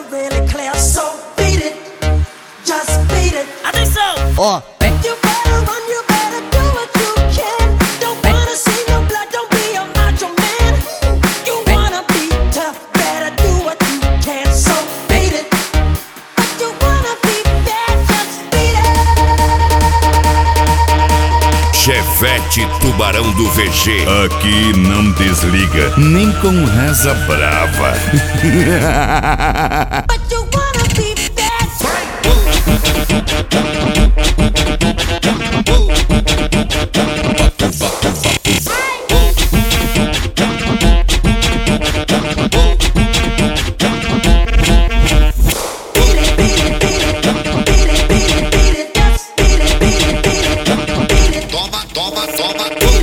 really clear, so beat it, just beat it. Atenção! Ó, You better run, you better do what you can. Don't wanna see no blood, don't be a macho man. You wanna be tough, better do what you can, so beat it. But you wanna be bad, just beat it. Chevette Tubarão do VG. Aqui não desliga, nem com reza brava. But you wanna be bad. Toma, toma, toma.